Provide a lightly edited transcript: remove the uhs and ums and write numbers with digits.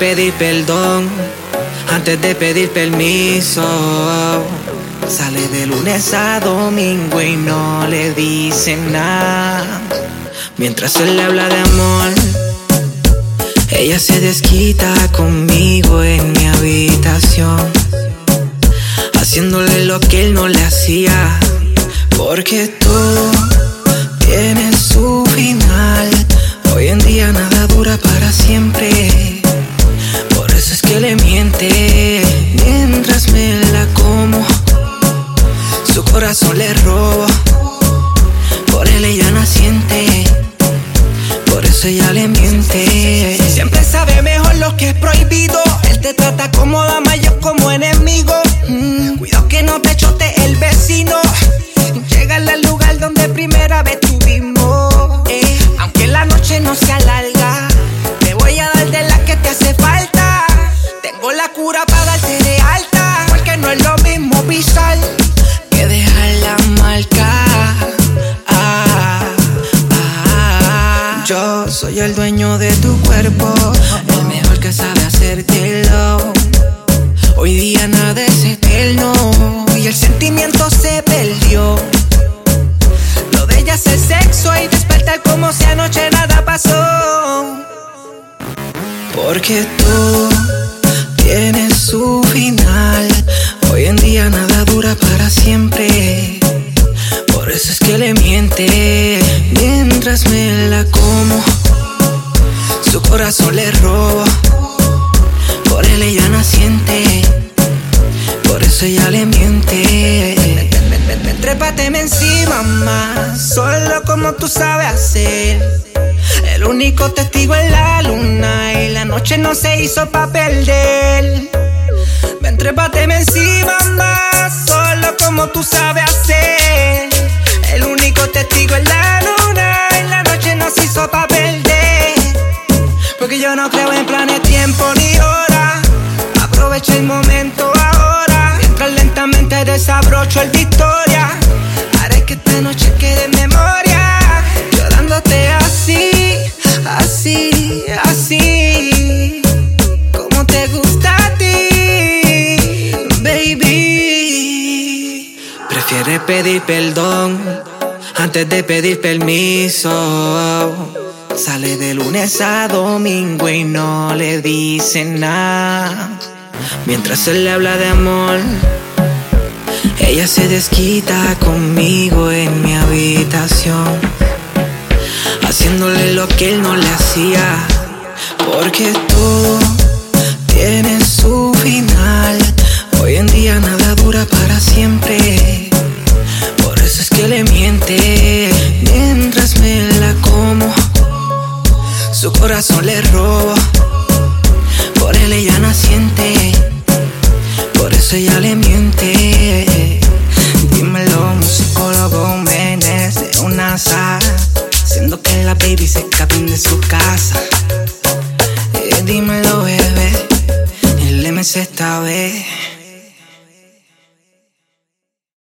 pedir perdón antes de pedir permiso. Sale de lunes a domingo y no le dice nada. Mientras él le habla de amor, ella se desquita conmigo en mi habitación, haciéndole lo que él no le hacía. Porque todo tiene su final. Hoy en día nada dura para siempre. Por eso es que le miente mientras me la como. Su corazón le robo, por él ella no siente. Por eso ella le miente. Siempre sabe mejor lo que es prohibido. Él te trata como dama, yo como enemigo. Cuidado que no te chote el vecino. Llegale al lugar donde primera vez tuvimos. Aunque la noche no se alarga, te voy a dar de la que te hace falta. Tengo la cura para darte de alta, porque no es lo mismo pisar que dejar la marca. Yo soy el dueño de tu cuerpo, el mejor que sabe hacértelo. Hoy día nada es eterno y el sentimiento se perdió. Lo de ella es el sexo y despertar como si anoche nada pasó. Porque todo tiene su final. Hoy en día nada dura para siempre. Por eso es que le miente mientras me la como. Su corazón le robo, por él ella no siente. Por eso ella le miente. Trépateme encima más, solo como tú sabes hacer. El único testigo es la luna y la noche no se hizo pa' perder. Ven, trépateme encima más, solo como tú sabes hacer. El único testigo es la luna y la noche no se hizo pa' perder. Porque yo no creo en planes, tiempo ni hora. Aprovecha el momento ahora. Mientras lentamente desabrocho el Victoria, haré que esta noche quede en memoria. Llorándote así, así, así, como te gusta a ti, baby. Prefiere pedir perdón antes de pedir permiso. Sale de lunes a domingo y no le dice nada. Mientras él le habla de amor, ella se desquita conmigo en mi habitación, haciéndole lo que él no le hacía. Porque todo tiene su final. Hoy en día nada dura para siempre. Por eso es que le miente mientras me la como. Su corazón le robo, por él ella no siente. Por eso ella le miente. Dímelo, musicólogo Méndez de una sala, haciendo que la baby se escapen de su casa.